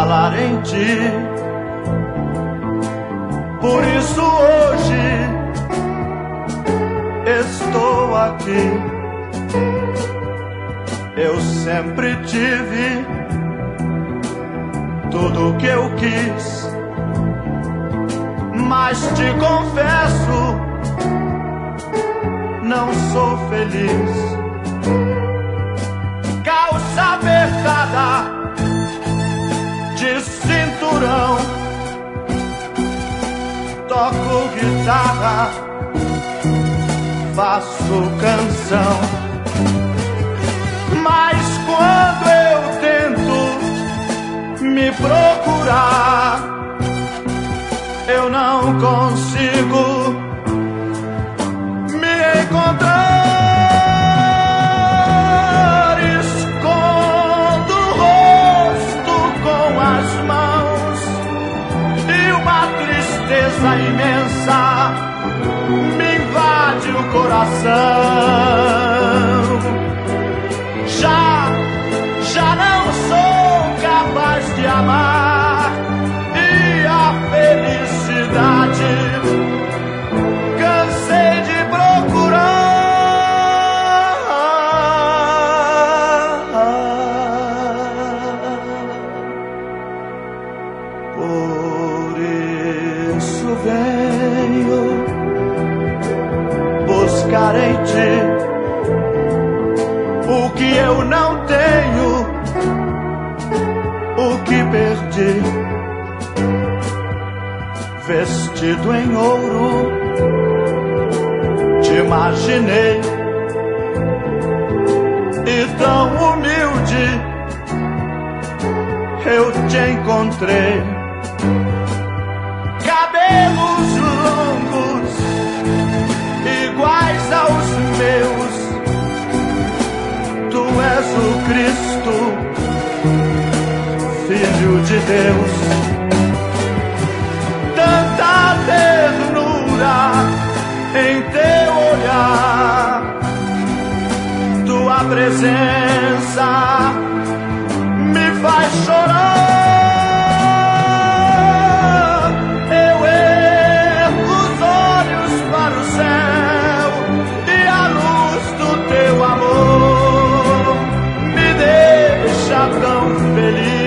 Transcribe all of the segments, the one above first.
falar em ti. Por isso hoje estou aqui. Eu sempre tive tudo que eu quis, mas te confesso, não sou feliz. Calça apertada de cinturão, toco guitarra, faço canção, mas quando eu tento me procurar, eu não consigo me encontrar. Escondo o rosto com as mãos e uma tristeza imensa me invade o coração. Já não sou capaz de amar, e a felicidade cansei de procurar. Por isso venho buscar em ti o que eu não tenho, o que perdi. Vestido em ouro, te imaginei, e tão humilde eu te encontrei. Cabelos longos iguais aos meus, tu és o Cristo, Filho de Deus. Tanta ternura em teu olhar, tua presença me faz chorar. Eu ergo os olhos para o céu, e a luz do teu amor me deixa tão feliz.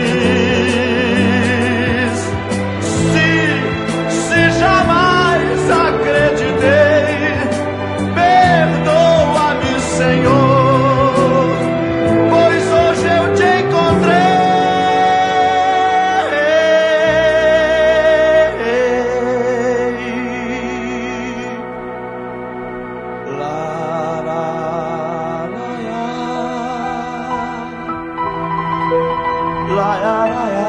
Se jamais acreditei, perdoa-me, Senhor, pois hoje eu te encontrei. La, la, la, la, la, la, la.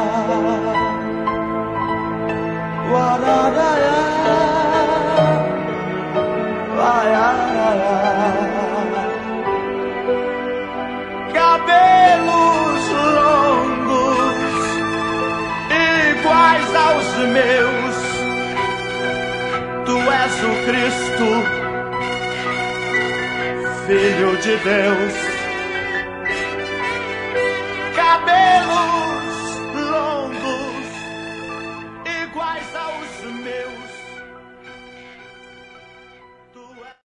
Cabelos longos iguais aos meus, tu és o Cristo, Filho de Deus.